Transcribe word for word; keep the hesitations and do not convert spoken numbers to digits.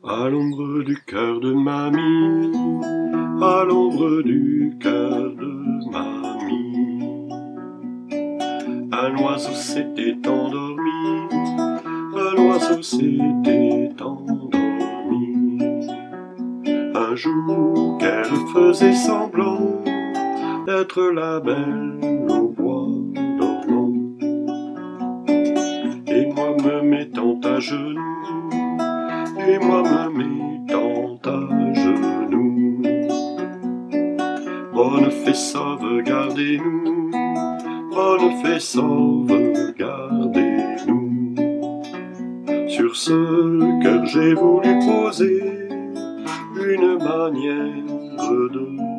À l'ombre du cœur de mamie, à l'ombre du cœur de mamie, un oiseau s'était endormi, un oiseau s'était endormi. Un jour qu'elle faisait semblant d'être la belle au bois dormant, et moi me mettant à genoux, et moi me mettant à genoux. Bonne fée, sauvegardez-nous, bonne fée, sauvegardez-nous. Sur ce cœur j'ai voulu poser une manière de